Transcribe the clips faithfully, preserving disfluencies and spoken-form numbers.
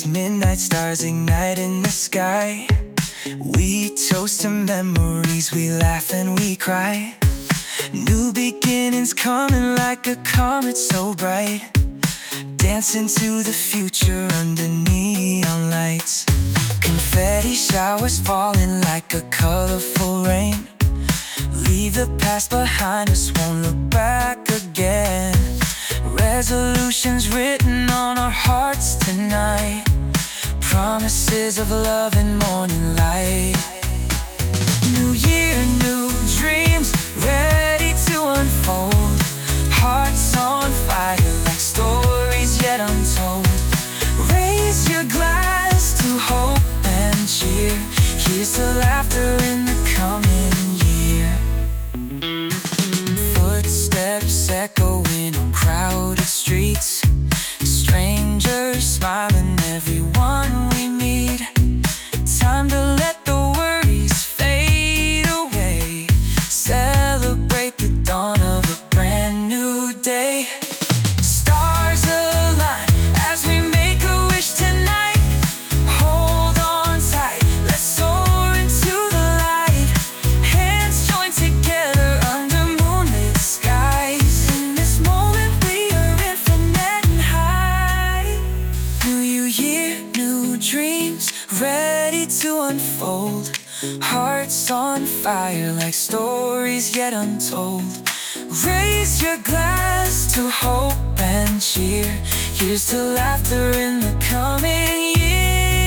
as midnight stars ignite in the sky. We toast to memories, we laugh and we cry. New beginnings coming like a comet so bright. Dancing to the future under neon lights. Confetti showers falling like a colorful rain. Leave the past behind us, won't look back again. Resolutions written on our hearts tonight. Promises of love and morning light. New year, new dreams, ready to unfold. Hearts on fire like stories yet untold. Raise your glass to hope and cheer. Here's to laughter in the coming year. Footsteps echoing on crowded streets. Strangers smiling, everyone we meet. Time to let the worries fade away. Celebrate the dawn of a brand new day. Stars align as we make a wish tonight. Hold on tight, let's soar into the light. Hands joined together under moonlit skies. In this moment we are infinite and high. New year, new dreams, ready to unfold. Hearts on fire like stories yet untold. Raise your glass to hope and cheer. Here's to laughter in the coming year.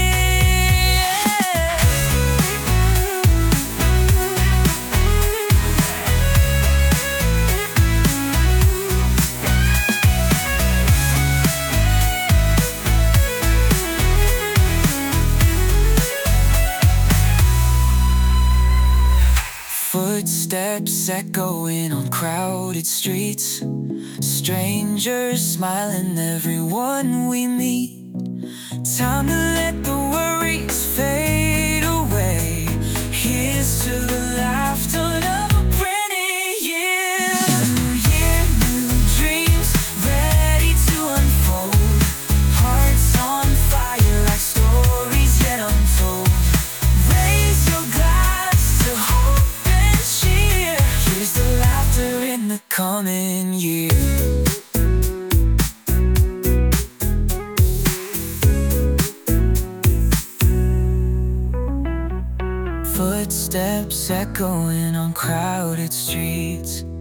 Footsteps echoing on crowded streets. Strangers smiling, everyone we meet. Time to let the worries fade away. Here's to the laughter of a brand new year. New year, new dreams, ready to unfold. Hearts on fire like stories yet untold. Raise your glass to hope and cheer. Here's the laughter in the coming year. Footsteps echoing on crowded streets.